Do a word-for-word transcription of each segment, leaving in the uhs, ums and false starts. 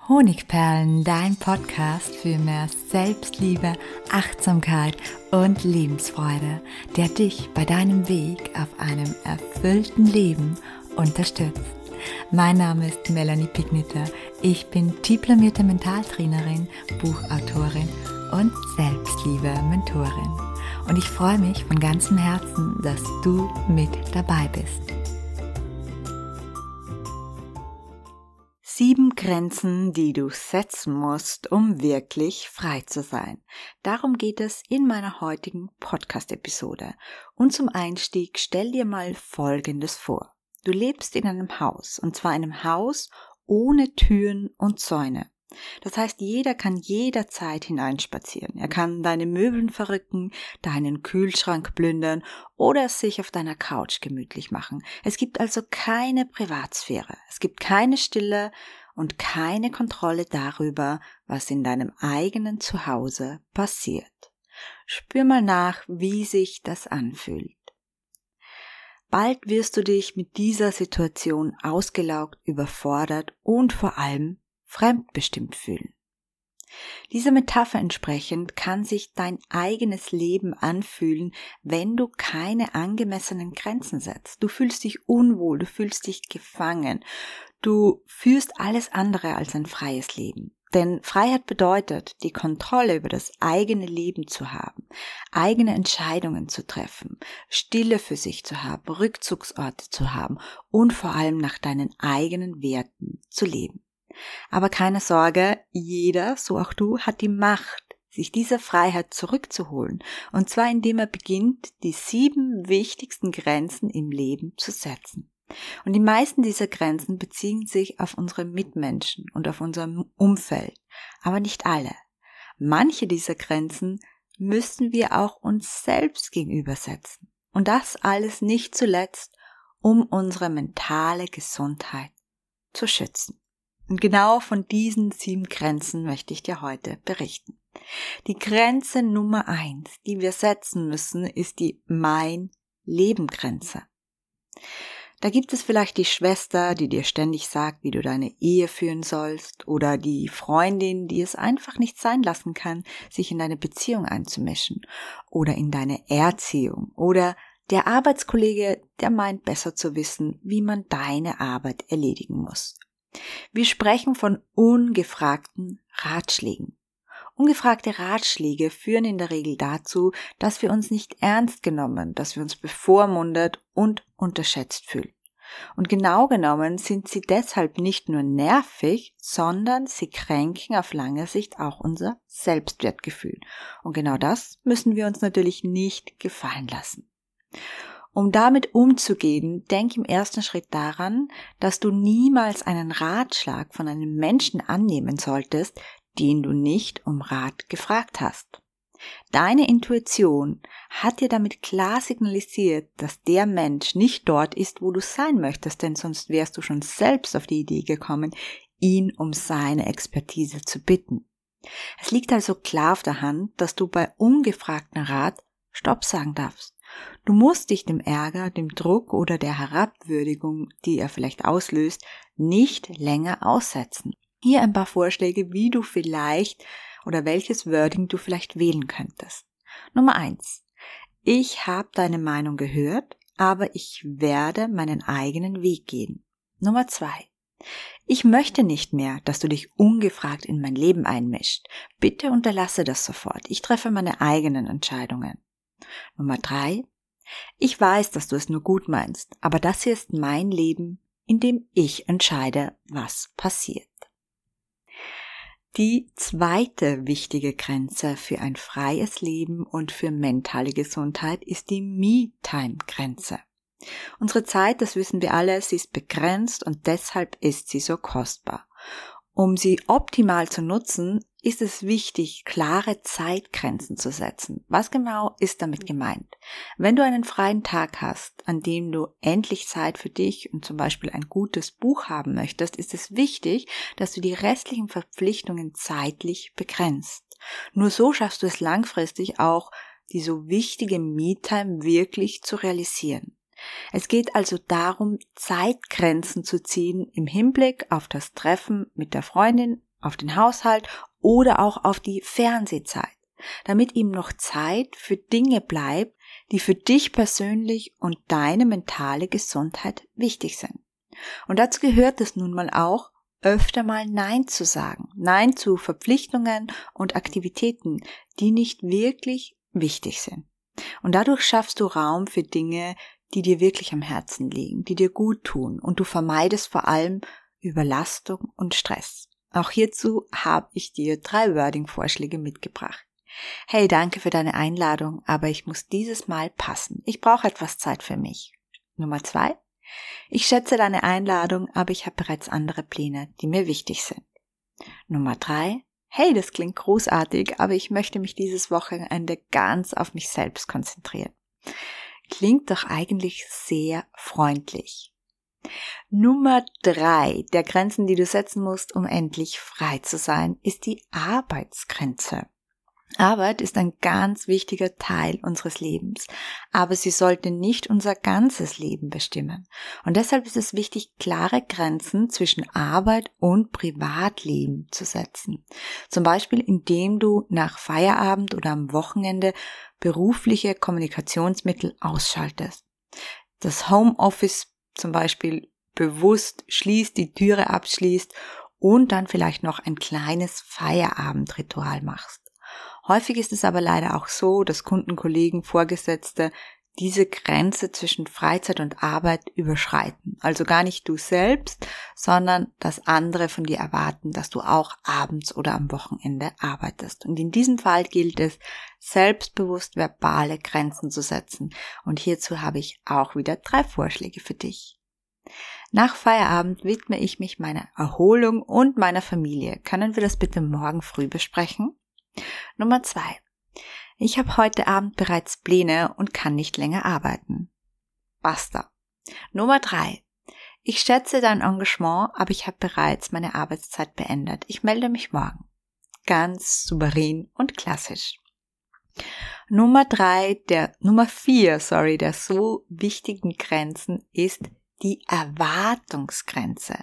Honigperlen, dein Podcast für mehr Selbstliebe, Achtsamkeit und Lebensfreude, der dich bei deinem Weg auf einem erfüllten Leben unterstützt. Mein Name ist Melanie Pigniter. Ich bin diplomierte Mentaltrainerin, Buchautorin und Selbstliebe-Mentorin. Und ich freue mich von ganzem Herzen, dass du mit dabei bist. Sieben Grenzen, die du setzen musst, um wirklich frei zu sein. Darum geht es in meiner heutigen Podcast-Episode. Und zum Einstieg stell dir mal Folgendes vor. Du lebst in einem Haus, und zwar einem Haus ohne Türen und Zäune. Das heißt, jeder kann jederzeit hineinspazieren. Er kann deine Möbeln verrücken, deinen Kühlschrank plündern oder sich auf deiner Couch gemütlich machen. Es gibt also keine Privatsphäre. Es gibt keine Stille und keine Kontrolle darüber, was in deinem eigenen Zuhause passiert. Spür mal nach, wie sich das anfühlt. Bald wirst du dich mit dieser Situation ausgelaugt, überfordert und vor allem fremdbestimmt fühlen. Dieser Metapher entsprechend kann sich dein eigenes Leben anfühlen, wenn du keine angemessenen Grenzen setzt. Du fühlst dich unwohl, du fühlst dich gefangen, du führst alles andere als ein freies Leben. Denn Freiheit bedeutet, die Kontrolle über das eigene Leben zu haben, eigene Entscheidungen zu treffen, Stille für sich zu haben, Rückzugsorte zu haben und vor allem nach deinen eigenen Werten zu leben. Aber keine Sorge, jeder, so auch du, hat die Macht, sich diese Freiheit zurückzuholen. Und zwar indem er beginnt, die sieben wichtigsten Grenzen im Leben zu setzen. Und die meisten dieser Grenzen beziehen sich auf unsere Mitmenschen und auf unser Umfeld, aber nicht alle. Manche dieser Grenzen müssen wir auch uns selbst gegenüber setzen. Und das alles nicht zuletzt, um unsere mentale Gesundheit zu schützen. Und genau von diesen sieben Grenzen möchte ich dir heute berichten. Die Grenze Nummer eins, die wir setzen müssen, ist die Mein-Leben-Grenze. Da gibt es vielleicht die Schwester, die dir ständig sagt, wie du deine Ehe führen sollst, oder die Freundin, die es einfach nicht sein lassen kann, sich in deine Beziehung einzumischen oder in deine Erziehung, oder der Arbeitskollege, der meint besser zu wissen, wie man deine Arbeit erledigen muss. Wir sprechen von ungefragten Ratschlägen. Ungefragte Ratschläge führen in der Regel dazu, dass wir uns nicht ernst genommen, dass wir uns bevormundet und unterschätzt fühlen. Und genau genommen sind sie deshalb nicht nur nervig, sondern sie kränken auf lange Sicht auch unser Selbstwertgefühl. Und genau das müssen wir uns natürlich nicht gefallen lassen. Um damit umzugehen, denk im ersten Schritt daran, dass du niemals einen Ratschlag von einem Menschen annehmen solltest, den du nicht um Rat gefragt hast. Deine Intuition hat dir damit klar signalisiert, dass der Mensch nicht dort ist, wo du sein möchtest, denn sonst wärst du schon selbst auf die Idee gekommen, ihn um seine Expertise zu bitten. Es liegt also klar auf der Hand, dass du bei ungefragtem Rat Stopp sagen darfst. Du musst dich dem Ärger, dem Druck oder der Herabwürdigung, die er vielleicht auslöst, nicht länger aussetzen. Hier ein paar Vorschläge, wie du vielleicht oder welches Wording du vielleicht wählen könntest. Nummer eins. Ich habe deine Meinung gehört, aber ich werde meinen eigenen Weg gehen. Nummer zwei. Ich möchte nicht mehr, dass du dich ungefragt in mein Leben einmischst. Bitte unterlasse das sofort. Ich treffe meine eigenen Entscheidungen. Nummer drei. Ich weiß, dass du es nur gut meinst, aber das hier ist mein Leben, in dem ich entscheide, was passiert. Die zweite wichtige Grenze für ein freies Leben und für mentale Gesundheit ist die Me-Time-Grenze. Unsere Zeit, das wissen wir alle, sie ist begrenzt und deshalb ist sie so kostbar. Um sie optimal zu nutzen, ist es wichtig, klare Zeitgrenzen zu setzen. Was genau ist damit gemeint? Wenn du einen freien Tag hast, an dem du endlich Zeit für dich und zum Beispiel ein gutes Buch haben möchtest, ist es wichtig, dass du die restlichen Verpflichtungen zeitlich begrenzt. Nur so schaffst du es langfristig auch, die so wichtige Me-Time wirklich zu realisieren. Es geht also darum, Zeitgrenzen zu ziehen im Hinblick auf das Treffen mit der Freundin auf den Haushalt oder auch auf die Fernsehzeit, damit ihm noch Zeit für Dinge bleibt, die für dich persönlich und deine mentale Gesundheit wichtig sind. Und dazu gehört es nun mal auch, öfter mal Nein zu sagen. Nein zu Verpflichtungen und Aktivitäten, die nicht wirklich wichtig sind. Und dadurch schaffst du Raum für Dinge, die dir wirklich am Herzen liegen, die dir gut tun, und du vermeidest vor allem Überlastung und Stress. Auch hierzu habe ich dir drei Wording-Vorschläge mitgebracht. Hey, danke für deine Einladung, aber ich muss dieses Mal passen. Ich brauche etwas Zeit für mich. Nummer zwei. Ich schätze deine Einladung, aber ich habe bereits andere Pläne, die mir wichtig sind. Nummer drei. Hey, das klingt großartig, aber ich möchte mich dieses Wochenende ganz auf mich selbst konzentrieren. Klingt doch eigentlich sehr freundlich. Nummer drei der Grenzen, die du setzen musst, um endlich frei zu sein, ist die Arbeitsgrenze. Arbeit ist ein ganz wichtiger Teil unseres Lebens, aber sie sollte nicht unser ganzes Leben bestimmen. Und deshalb ist es wichtig, klare Grenzen zwischen Arbeit und Privatleben zu setzen. Zum Beispiel, indem du nach Feierabend oder am Wochenende berufliche Kommunikationsmittel ausschaltest. Das Homeoffice zum Beispiel bewusst schließt, die Türe abschließt und dann vielleicht noch ein kleines Feierabendritual machst. Häufig ist es aber leider auch so, dass Kunden, Kollegen, Vorgesetzte diese Grenze zwischen Freizeit und Arbeit überschreiten. Also gar nicht du selbst, sondern dass andere von dir erwarten, dass du auch abends oder am Wochenende arbeitest. Und in diesem Fall gilt es, selbstbewusst verbale Grenzen zu setzen. Und hierzu habe ich auch wieder drei Vorschläge für dich. Nach Feierabend widme ich mich meiner Erholung und meiner Familie. Können wir das bitte morgen früh besprechen? Nummer zwei. Ich habe heute Abend bereits Pläne und kann nicht länger arbeiten. Basta. Nummer drei. Ich schätze dein Engagement, aber ich habe bereits meine Arbeitszeit beendet. Ich melde mich morgen. Ganz souverän und klassisch. Nummer drei, der, Nummer vier, sorry, der so wichtigen Grenzen ist die Erwartungsgrenze.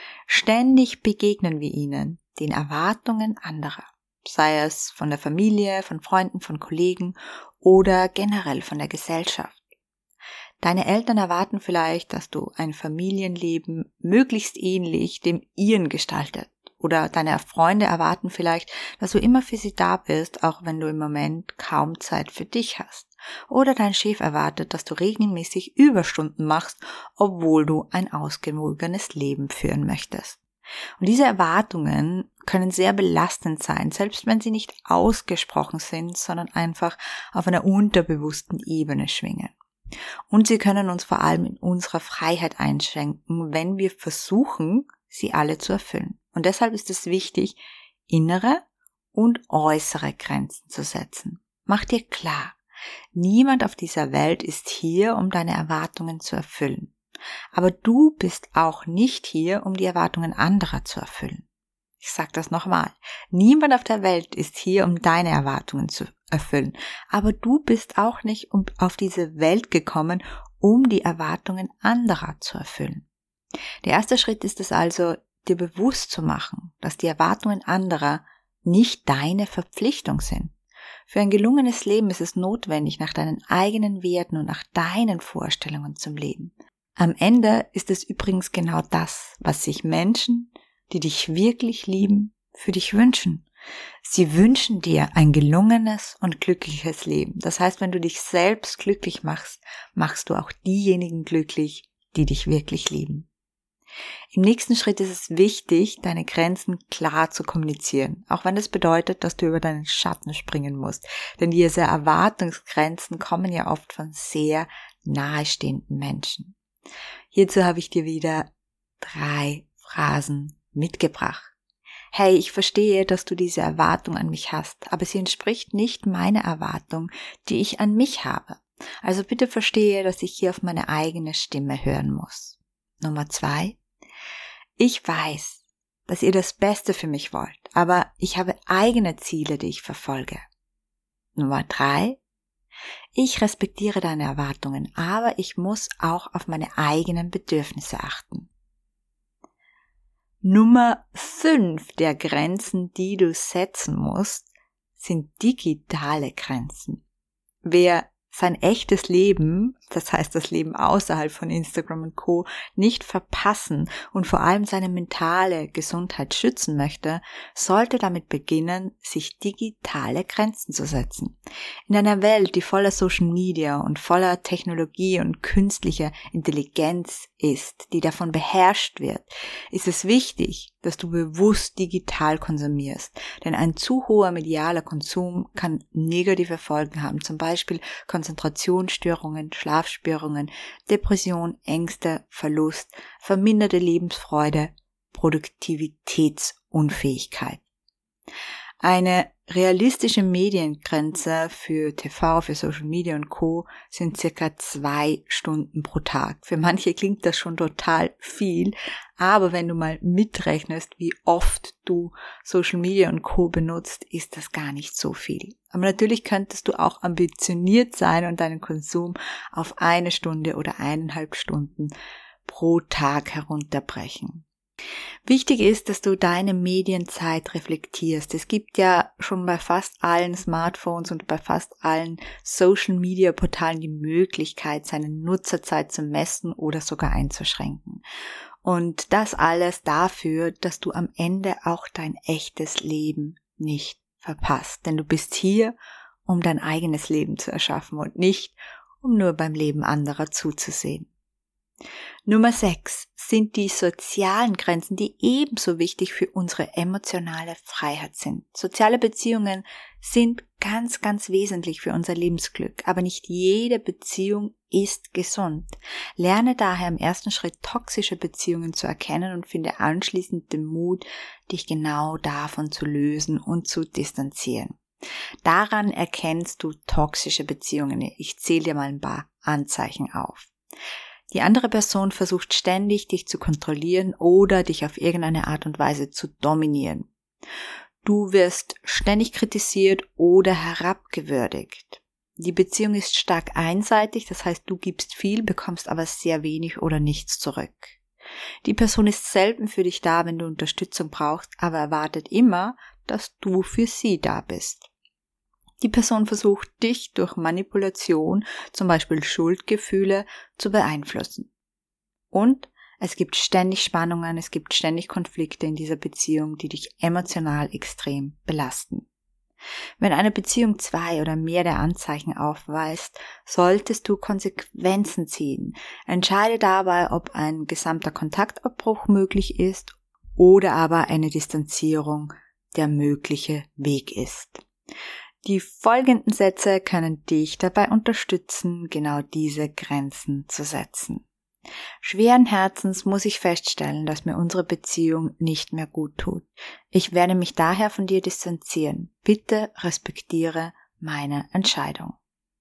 Ständig begegnen wir ihnen, den Erwartungen anderer. Sei es von der Familie, von Freunden, von Kollegen oder generell von der Gesellschaft. Deine Eltern erwarten vielleicht, dass du ein Familienleben möglichst ähnlich dem ihren gestaltet. Oder deine Freunde erwarten vielleicht, dass du immer für sie da bist, auch wenn du im Moment kaum Zeit für dich hast. Oder dein Chef erwartet, dass du regelmäßig Überstunden machst, obwohl du ein ausgewogenes Leben führen möchtest. Und diese Erwartungen können sehr belastend sein, selbst wenn sie nicht ausgesprochen sind, sondern einfach auf einer unterbewussten Ebene schwingen. Und sie können uns vor allem in unserer Freiheit einschränken, wenn wir versuchen, sie alle zu erfüllen. Und deshalb ist es wichtig, innere und äußere Grenzen zu setzen. Mach dir klar, niemand auf dieser Welt ist hier, um deine Erwartungen zu erfüllen. Aber du bist auch nicht hier, um die Erwartungen anderer zu erfüllen. Ich sage das nochmal. Niemand auf der Welt ist hier, um deine Erwartungen zu erfüllen. Aber du bist auch nicht auf diese Welt gekommen, um die Erwartungen anderer zu erfüllen. Der erste Schritt ist es also, dir bewusst zu machen, dass die Erwartungen anderer nicht deine Verpflichtung sind. Für ein gelungenes Leben ist es notwendig, nach deinen eigenen Werten und nach deinen Vorstellungen zum Leben. Am Ende ist es übrigens genau das, was sich Menschen, die dich wirklich lieben, für dich wünschen. Sie wünschen dir ein gelungenes und glückliches Leben. Das heißt, wenn du dich selbst glücklich machst, machst du auch diejenigen glücklich, die dich wirklich lieben. Im nächsten Schritt ist es wichtig, deine Grenzen klar zu kommunizieren, auch wenn das bedeutet, dass du über deinen Schatten springen musst. Denn diese Erwartungsgrenzen kommen ja oft von sehr nahestehenden Menschen. Hierzu habe ich dir wieder drei Phrasen mitgebracht. Hey, ich verstehe, dass du diese Erwartung an mich hast, aber sie entspricht nicht meiner Erwartung, die ich an mich habe. Also bitte verstehe, dass ich hier auf meine eigene Stimme hören muss. Nummer zwei. Ich weiß, dass ihr das Beste für mich wollt, aber ich habe eigene Ziele, die ich verfolge. Nummer drei. Ich respektiere deine Erwartungen, aber ich muss auch auf meine eigenen Bedürfnisse achten. Nummer fünf der Grenzen, die du setzen musst, sind digitale Grenzen. Wer sein echtes Leben, das heißt das Leben außerhalb von Instagram und Co., nicht verpassen und vor allem seine mentale Gesundheit schützen möchte, sollte damit beginnen, sich digitale Grenzen zu setzen. In einer Welt, die voller Social Media und voller Technologie und künstlicher Intelligenz ist, die davon beherrscht wird, ist es wichtig, dass du bewusst digital konsumierst. Denn ein zu hoher medialer Konsum kann negative Folgen haben, zum Beispiel Konzentrationsstörungen, Schlafstörungen, Depression, Ängste, Verlust, verminderte Lebensfreude, Produktivitätsunfähigkeit. Eine realistische Mediengrenze für T V, für Social Media und Co. sind circa zwei Stunden pro Tag. Für manche klingt das schon total viel, aber wenn du mal mitrechnest, wie oft du Social Media und Co. benutzt, ist das gar nicht so viel. Aber natürlich könntest du auch ambitioniert sein und deinen Konsum auf eine Stunde oder eineinhalb Stunden pro Tag herunterbrechen. Wichtig ist, dass du deine Medienzeit reflektierst. Es gibt ja schon bei fast allen Smartphones und bei fast allen Social-Media-Portalen die Möglichkeit, seine Nutzerzeit zu messen oder sogar einzuschränken. Und das alles dafür, dass du am Ende auch dein echtes Leben nicht verpasst. Denn du bist hier, um dein eigenes Leben zu erschaffen und nicht, um nur beim Leben anderer zuzusehen. Nummer sechs sind die sozialen Grenzen, die ebenso wichtig für unsere emotionale Freiheit sind. Soziale Beziehungen sind ganz, ganz wesentlich für unser Lebensglück, aber nicht jede Beziehung ist gesund. Lerne daher im ersten Schritt toxische Beziehungen zu erkennen und finde anschließend den Mut, dich genau davon zu lösen und zu distanzieren. Daran erkennst du toxische Beziehungen. Ich zähle dir mal ein paar Anzeichen auf. Die andere Person versucht ständig, dich zu kontrollieren oder dich auf irgendeine Art und Weise zu dominieren. Du wirst ständig kritisiert oder herabgewürdigt. Die Beziehung ist stark einseitig, das heißt, du gibst viel, bekommst aber sehr wenig oder nichts zurück. Die Person ist selten für dich da, wenn du Unterstützung brauchst, aber erwartet immer, dass du für sie da bist. Die Person versucht, dich durch Manipulation, zum Beispiel Schuldgefühle, zu beeinflussen. Und es gibt ständig Spannungen, es gibt ständig Konflikte in dieser Beziehung, die dich emotional extrem belasten. Wenn eine Beziehung zwei oder mehr der Anzeichen aufweist, solltest du Konsequenzen ziehen. Entscheide dabei, ob ein gesamter Kontaktabbruch möglich ist oder aber eine Distanzierung der mögliche Weg ist. Die folgenden Sätze können dich dabei unterstützen, genau diese Grenzen zu setzen. Schweren Herzens muss ich feststellen, dass mir unsere Beziehung nicht mehr gut tut. Ich werde mich daher von dir distanzieren. Bitte respektiere meine Entscheidung.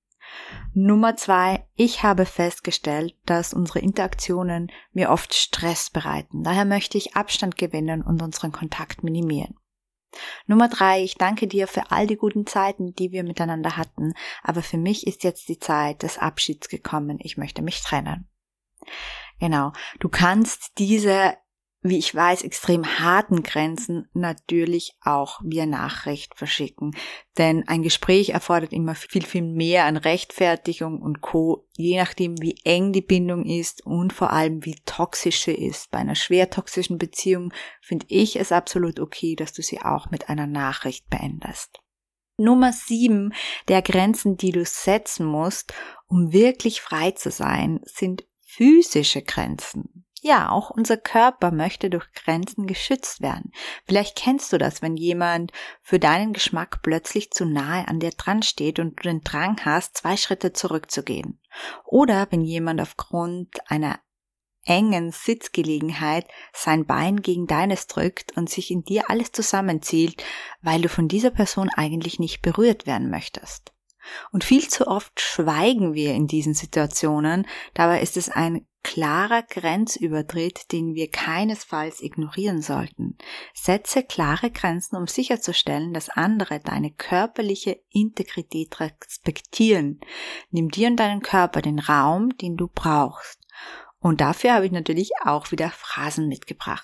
Nummer zwei. Ich habe festgestellt, dass unsere Interaktionen mir oft Stress bereiten. Daher möchte ich Abstand gewinnen und unseren Kontakt minimieren. Nummer drei, ich danke dir für all die guten Zeiten, die wir miteinander hatten, aber für mich ist jetzt die Zeit des Abschieds gekommen, ich möchte mich trennen. Genau, du kannst diese, wie ich weiß, extrem harten Grenzen natürlich auch via Nachricht verschicken, denn ein Gespräch erfordert immer viel, viel mehr an Rechtfertigung und Co., je nachdem wie eng die Bindung ist und vor allem wie toxisch sie ist. Bei einer schwer toxischen Beziehung finde ich es absolut okay, dass du sie auch mit einer Nachricht beendest. Nummer sieben der Grenzen, die du setzen musst, um wirklich frei zu sein, sind physische Grenzen. Ja, auch unser Körper möchte durch Grenzen geschützt werden. Vielleicht kennst du das, wenn jemand für deinen Geschmack plötzlich zu nahe an dir dran steht und du den Drang hast, zwei Schritte zurückzugehen. Oder wenn jemand aufgrund einer engen Sitzgelegenheit sein Bein gegen deines drückt und sich in dir alles zusammenzieht, weil du von dieser Person eigentlich nicht berührt werden möchtest. Und viel zu oft schweigen wir in diesen Situationen, dabei ist es ein klarer Grenzübertritt, den wir keinesfalls ignorieren sollten. Setze klare Grenzen, um sicherzustellen, dass andere deine körperliche Integrität respektieren. Nimm dir und deinen Körper den Raum, den du brauchst. Und dafür habe ich natürlich auch wieder Phrasen mitgebracht.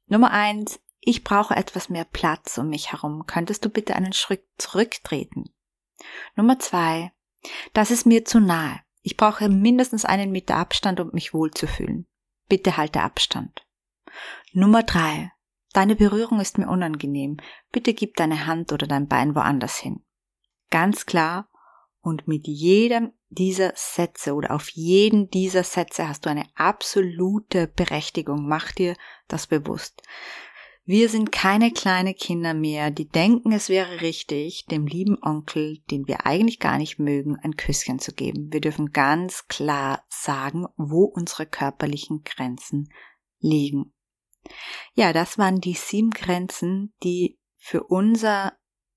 Nummer eins, ich brauche etwas mehr Platz um mich herum. Könntest du bitte einen Schritt zurücktreten? Nummer zwei, das ist mir zu nahe. Ich brauche mindestens einen Meter Abstand, um mich wohlzufühlen. Bitte halte Abstand. Nummer drei, deine Berührung ist mir unangenehm. Bitte gib deine Hand oder dein Bein woanders hin. Ganz klar, und mit jedem dieser Sätze oder auf jeden dieser Sätze hast du eine absolute Berechtigung. Mach dir das bewusst. Wir sind keine kleinen Kinder mehr, die denken, es wäre richtig, dem lieben Onkel, den wir eigentlich gar nicht mögen, ein Küsschen zu geben. Wir dürfen ganz klar sagen, wo unsere körperlichen Grenzen liegen. Ja, das waren die sieben Grenzen, die für unser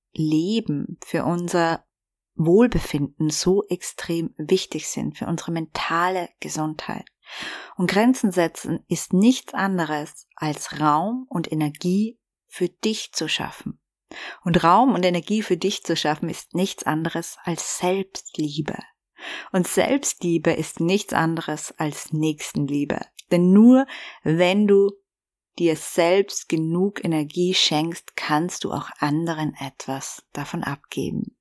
Leben, für unser Wohlbefinden so extrem wichtig sind, für unsere mentale Gesundheit. Und Grenzen setzen ist nichts anderes als Raum und Energie für dich zu schaffen. Und Raum und Energie für dich zu schaffen ist nichts anderes als Selbstliebe. Und Selbstliebe ist nichts anderes als Nächstenliebe. Denn nur wenn du dir selbst genug Energie schenkst, kannst du auch anderen etwas davon abgeben.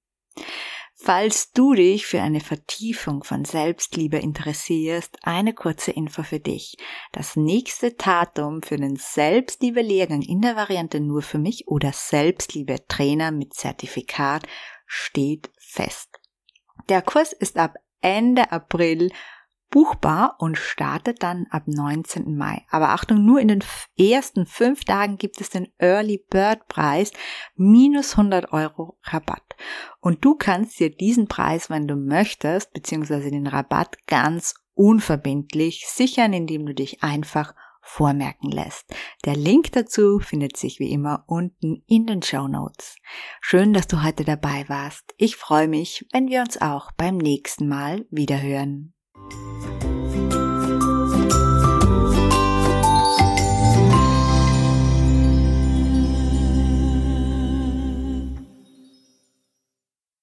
Falls du dich für eine Vertiefung von Selbstliebe interessierst, eine kurze Info für dich. Das nächste Datum für den Selbstliebe-Lehrgang in der Variante nur für mich oder Selbstliebe-Trainer mit Zertifikat steht fest. Der Kurs ist ab Ende April buchbar und startet dann ab neunzehnten Mai. Aber Achtung, nur in den ersten fünf Tagen gibt es den Early Bird Preis minus hundert Euro Rabatt. Und du kannst dir diesen Preis, wenn du möchtest, beziehungsweise den Rabatt ganz unverbindlich sichern, indem du dich einfach vormerken lässt. Der Link dazu findet sich wie immer unten in den Shownotes. Schön, dass du heute dabei warst. Ich freue mich, wenn wir uns auch beim nächsten Mal wiederhören.